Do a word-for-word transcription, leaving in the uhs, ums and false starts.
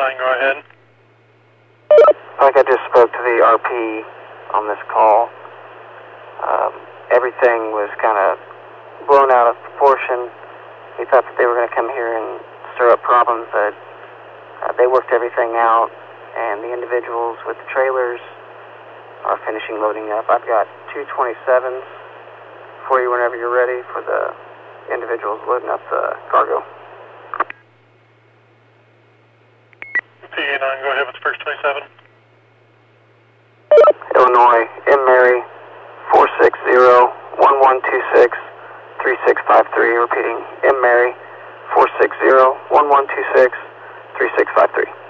nine, go ahead. Like I just spoke to the R P on this call. Um, everything was kind of blown out of proportion. We thought that they were going to come here and stir up problems, but uh, they worked everything out, and the individuals with the trailers are finishing loading up. I've got two twenty-sevens for you whenever you're ready for the individuals loading up the cargo. P A nine, go ahead with the first twenty-seven. Illinois, M. Mary, four six zero, one one two six, three six five three. Repeating, M. Mary, four six zero, one one two six, three six five three.